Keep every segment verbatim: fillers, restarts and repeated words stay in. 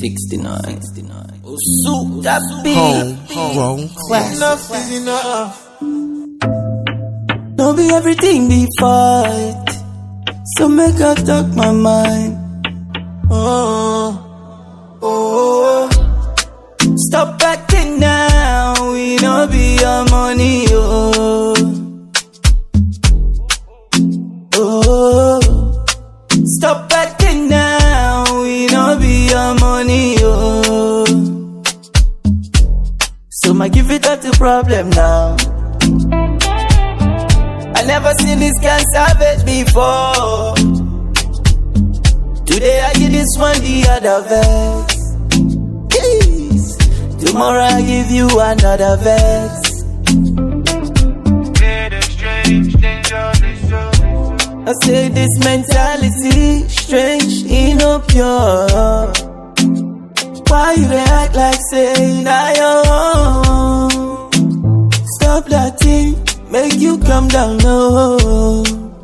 sixty-nine. Usu, that beat. Homegrown classic. Enough is enough. Don't be everything be fight. So make I talk my mind. Oh, oh, Stop acting now. We don't be your money, oh. Oh. Stop acting now. We don't be your money, oh. So my give it up to problem now. I never seen this kind savage before. Today I give this one the other verse. Yes. Tomorrow I give you another verse. I say this mentality strange, ain't no pure. Why you dey act like saying I own? Stop that thing, make you come down low.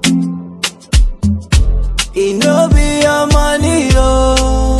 It no be your money, oh.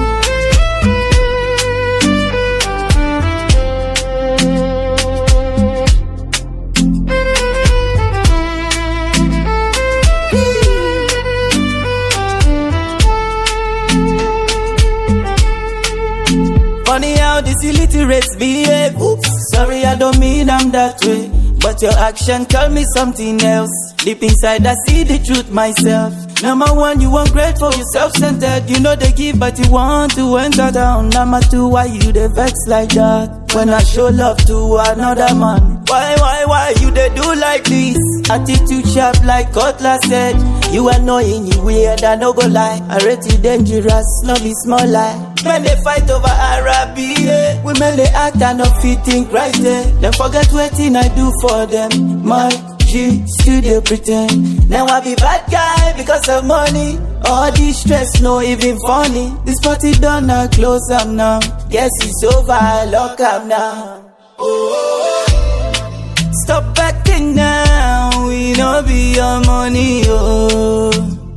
Funny how these illiterates behave. Oops, sorry, I don't mean I'm that way. But your action tell me something else. Deep inside I see the truth myself. Number one, you ungrateful, you self-centered. You know they give but you want to enter down. Number two, why you they vex like that? When I show love to another man, why, why, why you they do like this? Attitude sharp like Cutlass said. You annoying, you weird, I no go lie. I rate you dangerous, no be small lie. Men they fight over Arabi, yeah. Women they act and not fit think right there. Then forget what thing I do for them. My G, still they pretend. Now I be bad guy because of money. All this stress, no even funny. This party done, I close up now. Guess it's over, I lock up now. Oh. Stop acting now, we no be your money, oh.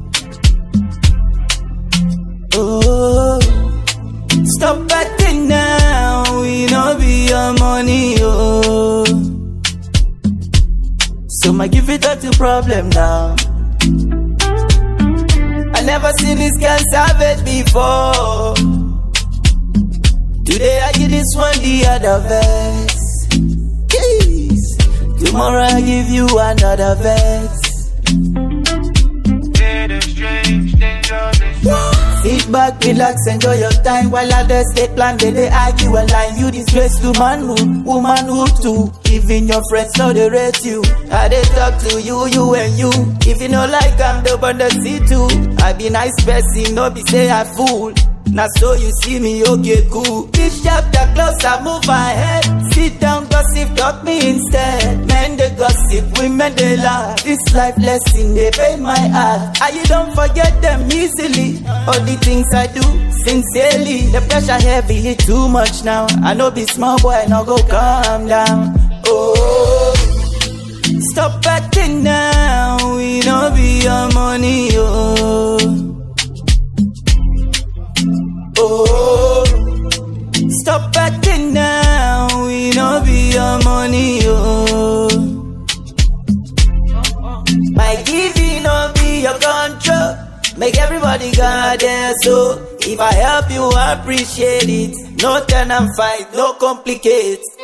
Oh. Stop acting now, we no be your money, oh. So my give it up to problem now. I never seen this kind savage before. Today I give this one the other verse. Yes. Tomorrow I give you another verse. Sit back, relax, enjoy your time. While others they plan, they, they argue a line. You disgrace to manhood, womanhood too. Even your friends know they rate you. I they talk to you, you and you. If you know like I'm the one that see too. I be nice person, no be say I fool. Now so you see me, okay, cool. This chapter close, I move ahead. Sit down, gossip, talk me instead. Men they gossip, women they laugh. This life lesson, they pay my heart. And you don't forget them easily. All the things I do, sincerely. The pressure heavy, it too much now. I know be small boy, now go calm down. Oh, stop acting now. We don't be your money, oh. Oh, stop acting now, we no be your money, oh. My giving no be your control. Make everybody got there, so if I help you, I appreciate it. No turn and fight, no complicate.